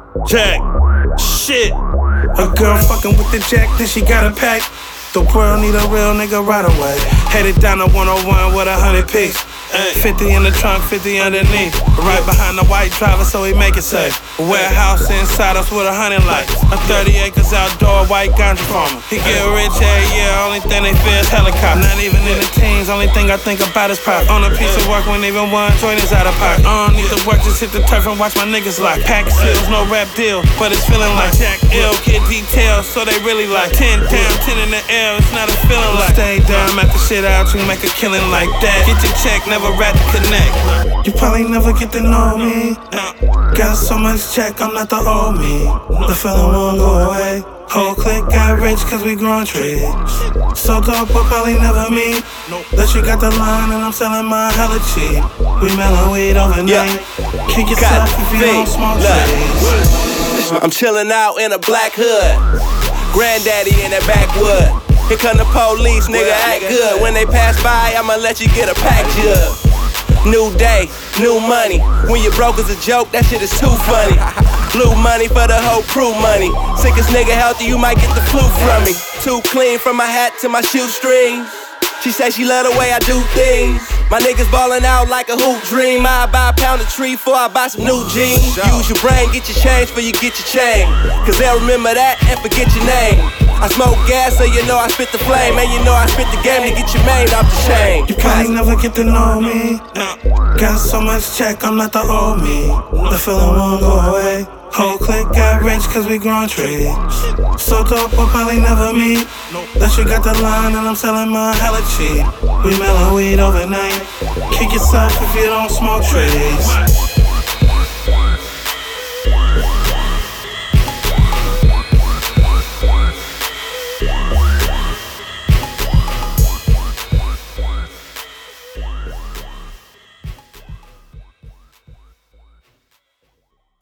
Jack. Shit. A girl fucking with the jack, then she got a pack. The world need a real nigga right away. Headed down to 101 with 100 pics. 50 in the trunk, 50 underneath. Right behind the white driver so he make it safe. A warehouse inside us with 100 lights. A 30 acres outdoor white ganja farmer. He get rich every year, only thing they fear is helicopter. Not even in the teens, only thing I think about is profit. On a piece of work when even one joint is out of pocket. I don't need to work, just hit the turf and watch my niggas lock. Pack seals, no rap deal, but it's feeling like Jack ill. Kid details, so they really like 10 down, 10 in the air, it's not a feeling like. Stay down, map the shit out, you make a killing like that. Get your check, never rat to connect. You probably never get to know me. Got so much check, I'm not the old me. The feeling won't go away. Whole clique got rich cause we growing trees. So dope, but probably never me. That you got the line and I'm selling my hella cheap. We mellow weed overnight. Kick yourself if you don't smoke trees. I'm chillin' out in a black hood. Granddaddy in that backwood. Here come the police, nigga, act good. When they pass by, I'ma let you get a pack jug. New day, new money. When you broke as a joke, that shit is too funny. Blue money for the whole crew money. Sickest nigga healthy, you might get the flu from me. Too clean from my hat to my shoestrings. She say she love the way I do things. My niggas ballin' out like a hoop dream. I buy a pound of tree before I buy some new jeans. Use your brain, get your change before you get your chain. Cause they'll remember that and forget your name. I smoke gas so you know I spit the flame. And you know I spit the game to get your main off the chain. You probably never get to know me. Got so much check, I'm not the old me. The feeling won't go away. Whole clique got rich cause we growing trees. So dope, but probably never me. That you got the line and I'm selling my hella cheap. We mellow weed overnight. Kick yourself if you don't smoke trees.